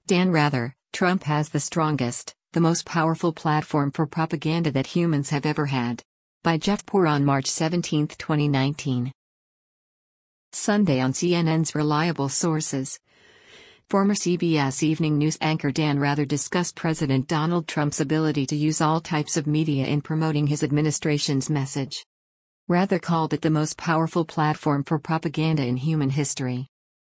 Dan Rather, Trump has the strongest, the most powerful platform for propaganda that humans have ever had. By Jeff Poor on March 17, 2019. Sunday on CNN's reliable sources. Former CBS Evening News anchor Dan Rather discussed President Donald Trump's ability to use all types of media in promoting his administration's message. Rather called it the most powerful platform for propaganda in human history.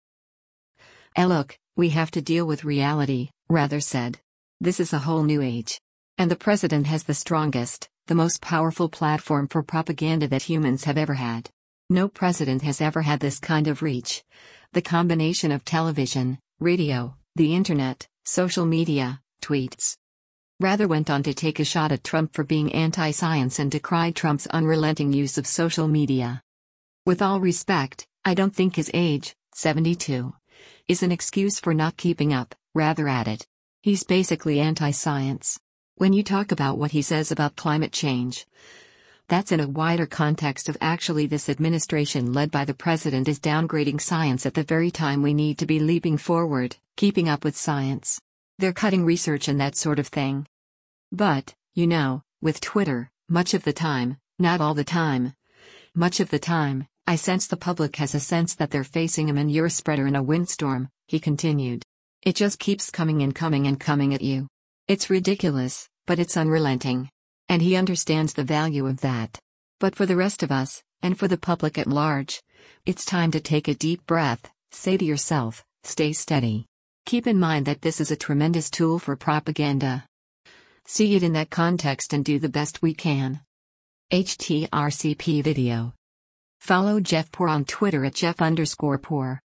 Look, we have to deal with reality, Rather said. This is a whole new age. And the president has the strongest, the most powerful platform for propaganda that humans have ever had. No president has ever had this kind of reach. The combination of television, radio, the internet, social media, tweets. Rather went on to take a shot at Trump for being anti-science and decried Trump's unrelenting use of social media. With all respect, I don't think his age, 72, is an excuse for not keeping up, Rather added. He's basically anti-science. When you talk about what he says about climate change, that's in a wider context of actually this administration led by the president is downgrading science at the very time we need to be leaping forward, keeping up with science. They're cutting research and that sort of thing. But, with Twitter, much of the time, not all the time, much of the time, I sense the public has a sense that they're facing a manure spreader in a windstorm, he continued. It just keeps coming and coming and coming at you. It's ridiculous, but it's unrelenting. And he understands the value of that. But for the rest of us, and for the public at large, it's time to take a deep breath, say to yourself, stay steady. Keep in mind that this is a tremendous tool for propaganda. See it in that context and do the best we can. HTRCP video. Follow Jeff Poor on Twitter at Jeff_Poor.